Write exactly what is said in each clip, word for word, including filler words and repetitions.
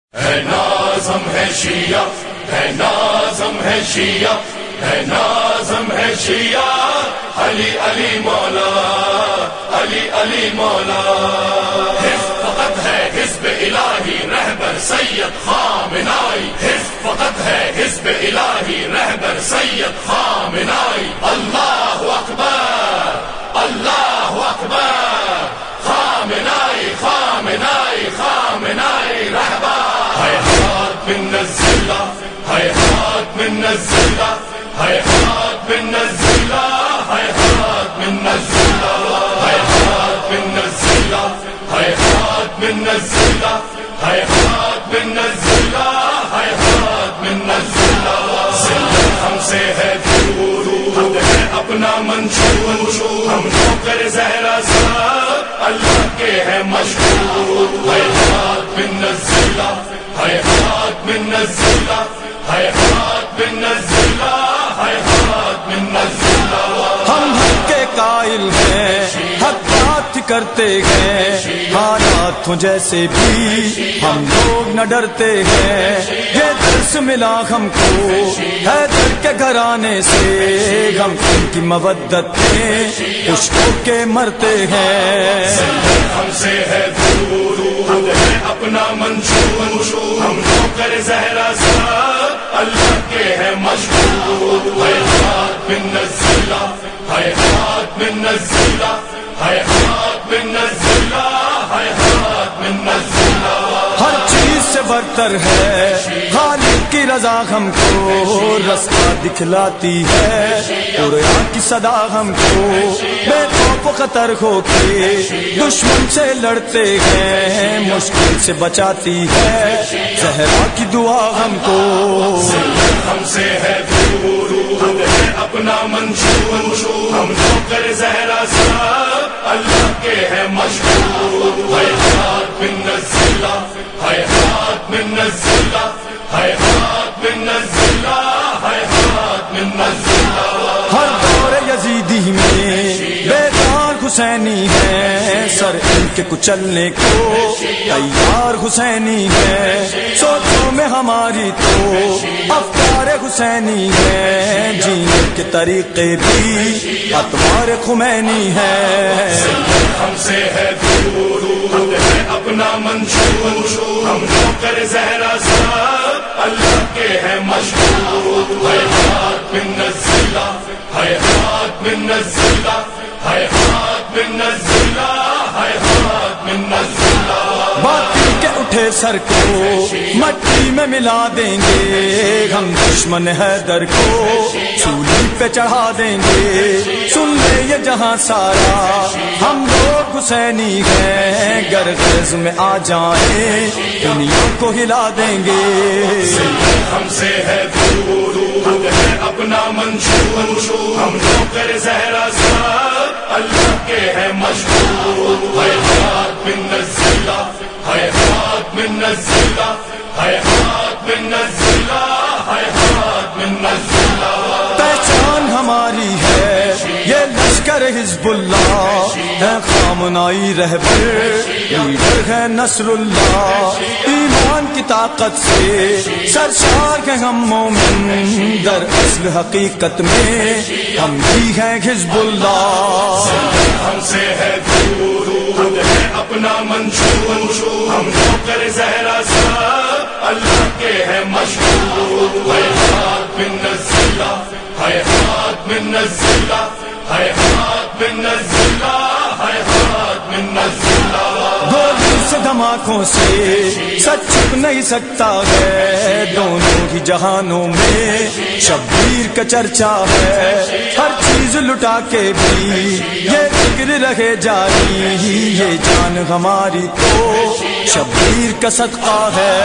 ہے نازم ہے شیعہ، ہے نازم ہے شیعہ، ہے نازم ہے شیعہ، علی علی مولا، علی علی مولا۔ حزب فقط ہے حزب الہی رہبر سید خامنائی، حزب فقط ہے حزب الہی رہبر سید خامنائی۔ اللہ اکبر، اللہ اکبر، خامنائی خامنائی خامنائی رہبر۔ حیات من الذلہ، حیات من الذلہ، حیات من الذلہ، حیات من الذلہ، حیات من الذلہ، حیات من الذلہ، حیات من الذلہ، حیات من الذلہ۔ ذلت ہم سے ہے دور، ہم ہے اپنا منشور، ہم نوکر زہرا سب اللہ کے ہے مشہور۔ حیات من الذلہ، حیات من الذلہ، حیات من الذلہ، حیات من الذلہ۔ ہم حق کے قائل ہیں، حق بات کرتے ہیں، حالات ہوں جیسے بھی ہم لوگ نہ ڈرتے ہیں۔ یہ درس ملا ہم کو حیدر کے گھرانے سے، ہم ان کی مودت میں خوش ہو کے مرتے ہیں۔ ہم سے ہے دور، ہم ہے اپنا منشور، ہم نوکر زہرا سب اللہ کے ہے مشہور۔ حیات من الذلہ، حیات من الذلہ، حیات من الذلہ، حیات من الذلہ۔ ہر چیز سے برتر ہے خالق کی رضا، ہم کو رستہ دکھلاتی ہے قرآن کی صدا، ہم کو بے خوف و خطر ہو کے دشمن سے لڑتے ہیں، مشکل سے بچاتی ہے زہرا کی دعا ہم کو۔ ہم سے ہے دور، ہم ہے اپنا منشور، ہم نوکر زہرا سب اللہ کے ہے مشہور۔ حیات من الذلہ، حیات من الذلہ، حیات من الذلہ، حیات من الذلہ۔ ہر دور یزیدی میں بیدار حسینی ہے، سر ان کے کچلنے کو تیار حسینی ہے۔ سوچوں میں ہماری تو افکار حسینی ہے، جینے کے طریقے بھی اطوار خمینی ہے۔ ہم سے ہے دور، ہم ہے اپنا منشور، ہم نوکر زہرا سب اللہ کے ہے مشہور۔ حیات من الذلہ، حیات من الذلہ، حیات من الذلہ، حیات من الذلہ۔ باطل کے اٹھے سر کو مٹی میں ملا دیں گے، ہم دشمن حیدر کو سولی پہ چڑھا دیں گے۔ سن لے یہ جہاں سارا ہم لوگ حسینی ہیں، گر غرض میں آ جائیں دنیا کو ہلا دیں گے۔ ہم سے ہے دور، ہم ہے اپنا منشور، ہم نوکر زہرا سب اللہ کے ہے مشہور۔ حیات من الذلہ، حیات من الذلہ، حیات من الذلہ، حیات من الذلہ۔ پہچان ہماری ہے یہ لشکر حزب اللہ ہے، خامنائی رہبر لیڈر ہے نصر اللہ۔ ایمان کی طاقت سے سرشار ہیں ہم مومن، در اصل حقیقت میں ہم بھی ہیں حزب اللہ۔ ہم سے ہے دور، ہم ہے اپنا منشور، ہم نوکر زہرا سب اللہ کے ہے مشہور۔ حیات من الذلہ، حیات من الذلہ، حیات من الذلہ، حیات من الذلہ۔ گولی سے دھماکوں سے سچ چھپ نہیں سکتا ہے، دونوں ہی جہانوں میں شبیر کا چرچا ہے۔ ہر چیز لٹا کے بھی یہ فکر رہے جاری، یہ جان ہماری تو شبیر کا صدقہ ہے۔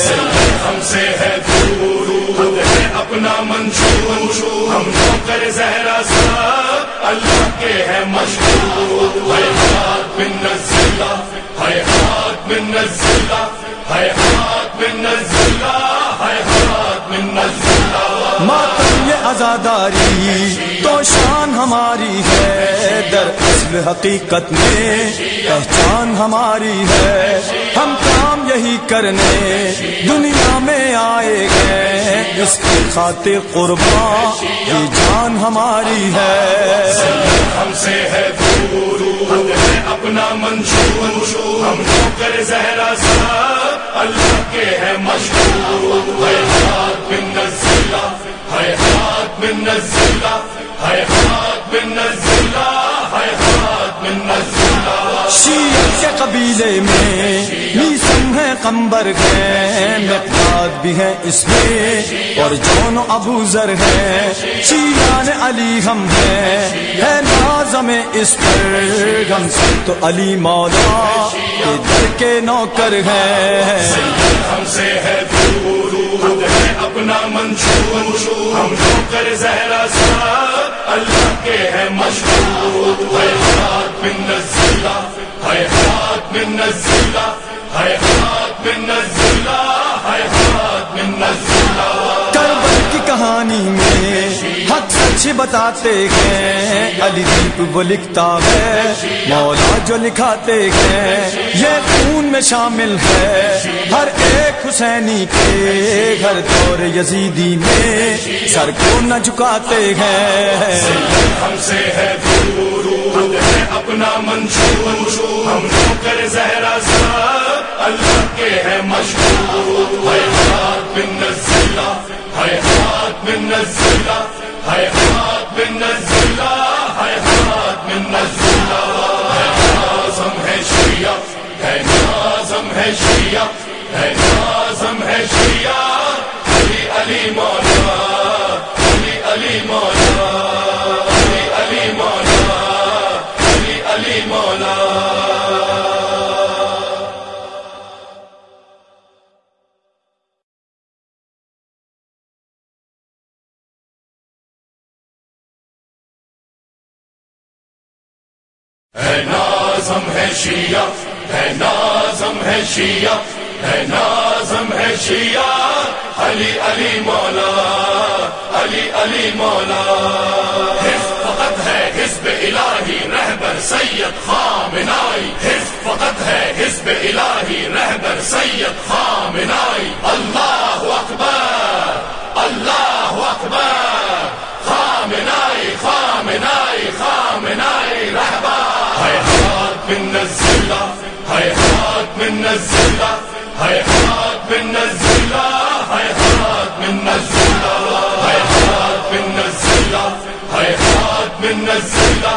ہم سے ہے دور، ہم ہے اپنا منشور، ہم نوکر زہرا سب اللہ کے ہے مشہور۔ حیات من الذلہ، حیات من الذلہ، حیات من الذلہ، حیات من الذلہ۔ ماتم یہ عزاداری تو شان ہماری ہے، در اصل حقیقت میں پہچان ہماری ہے، ہم کام یہی کرنے دنیا میں آئے گئے، اس کی خاطر قربان یہ جان ہماری ہے۔ ہم سے ہے دور حق ہے اپنا منشور، ہم نوکر زہرا سا اللہ کے ہے مشہور، حیات من نزلہ حیات من نزلہ حیات من نزلہ حیات من نزلہ۔ شیعہ کے قبیلے میں میسم ہے، قمبر ہے، مقداد بھی ہے اس میں، اور جون و ابو ذر ہے، شیعان علی ہم ہے، ہے نازم اس پر ہم سب تو علی مولا کے در کے نوکر ہے۔ ہم سے ہے دور حق ہے اپنا منشور، ہم نوکر زہرا سا اللہ کے ہے مشہور، حیات من نزلہ حیات من نزلہ حیات من نزلہ حیات من نزلہ۔ کربلا کی کہانی میں حق سچ بتاتے ہیں، علی دیپ وہ لکھتا ہے، مولا جو لکھاتے ہیں، یہ خون میں شامل ہے ہر ایک حسینی کے، ہر دور یزیدی میں سر کو نہ جھکاتے ہیں۔ ہم سے ہے دور حق ہے اپنا منشور، ہم نوکر زہرا سا اللہ کے ہے مشہور، حیات من نزلہ حیات من نزلہ حیات من نزلہ حیات من نزلہ۔ ہے نازم ہے شیعہ ہے نازم ہے شیعہ ہے نازم ہے شیعہ، علی علی مولا علی علی مولا علی علی مولا علی علی مولا۔ ہے نازم ہے شیعہ ہے نازم ہے شیعہ ہے نازم ہے شیعہ، علی علی مولا علی علی مولا۔ حزب فقط ہے حزب الہی رہبر سید خامنائی، حزب فقط ہے حزب الہی رہبر سید خامنائی، اللہ اکبر اللہ اکبر، خامنائی خامنائی خامنائی رہبر۔ حیات من نزلہ حیات من نزلہ حیات من نزلہ حیات من نزلہ حیات من نزلہ حیات من نزلہ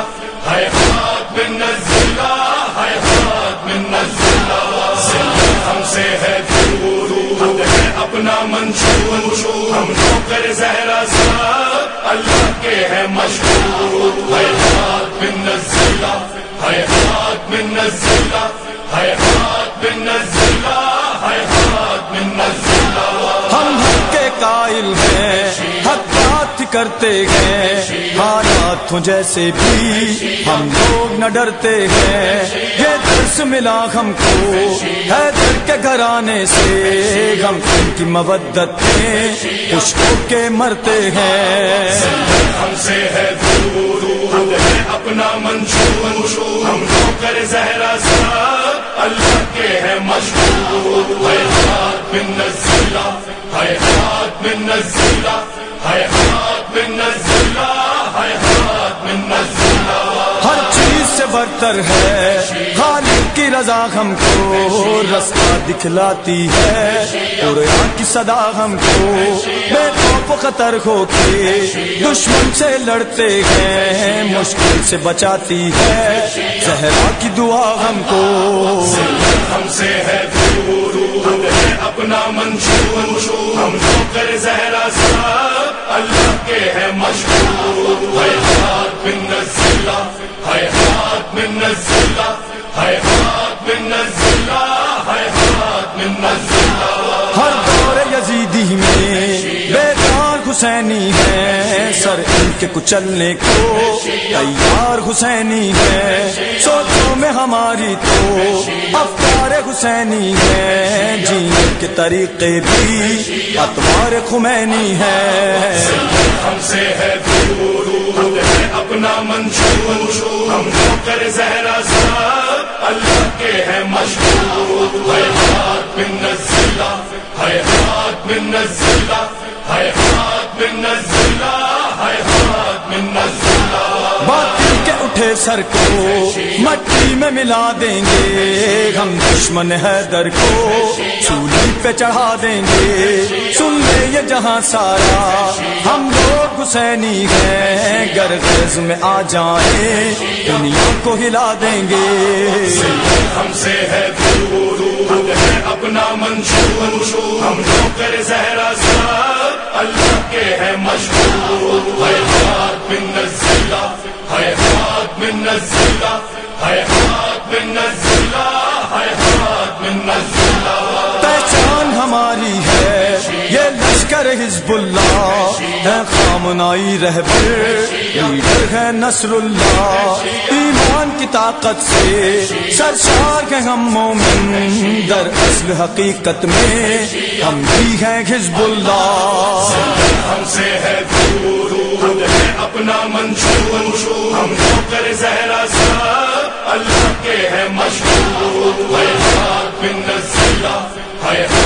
حیات من نزلہ حیات من نزلہ۔ ہم سے ہے دور حق ہے اپنا منشور، ہم نوکر زہرا سا اللہ کے ہے مشہور، حیات من نزلہ حیات من نزلہ حیات من نزلہ حیات من نزلہ۔ ہم حق کے قائل ہیں، حق بات کرتے ہیں، حالات ہوں جیسے بھی ہم لوگ نہ ڈرتے ہیں، یہ درس ملا ہم کو حیدر کے گھرانے سے، ہم ان کی مودت میں خوش ہو کے مرتے ہیں۔ ہم سے ہے دور حق ہے اپنا منشور، ہم نوکر زہرا سا اللہ کے ہے مشہور، حیات من نزلہ حیات من نزلہ حیات من نزلہ حیات من نزلہ۔ ہر چیز سے برتر ہے خالق کی رضا، ہم کو رستہ دکھلاتی ہے قرآن کی صدا، ہم کو بے خوف و خطر ہو کے دشمن سے لڑتے ہیں، مشکل سے بچاتی ہے زہرا کی دعا ہم کو۔ ہم سے ہے دور حق ہے اپنا منشور، ہم نوکر زہرا سا اللہ کے ہے مشہور، حیات من نزلہ حیات من نزلہ حیات من نزلہ حیات من نزلہ۔ ہر دور یزیدی میں بیدار حسینی ہے، سر ان کے کچلنے کو تیار حسینی ہے، سوچوں میں ہماری تو افکار حسینی ہے، جینے کے طریقے بھی اطوار خمینی ہے۔ ہم سے ہے دور خود ہے اپنا منشور ہم نوکر زہرا صاحب اللہ کے ہے مشہور حیات من الذلہ حیات من الذلہ حیات من الذلہ حیات من الذلہ باطل کے اٹھے سر کو مٹی میں ملا دیں گے ہم دشمن حیدر کو سولی پہ چڑھا دیں گے سن لے یہ جہاں سارا ہم لوگ حسینی ہیں گر غرض میں آ جائیں دنیا کو ہلا دیں گے ہم سے ہے دور خود ہے اپنا منشور ہم نوکر زہرا صاحب اللہ کے ہے مشہور حیات من الذلہ حیات من الذلہ حیات من الذلہ حیات من الذلہ پہچان ہماری ہے یہ لشکر حزب اللہ ہے خامنائی رہبر لیڈر ہے نصر اللہ ایمان کی طاقت سے سرشار ہیں ہم مومن در اصل حقیقت میں ہم بھی ہیں حزب اللہ ہم سے ہے دور خود ہے اپنا منشور ہم نوکر زہرا صاحب اللہ کے ہے مشہور حیات من الذلہ حیات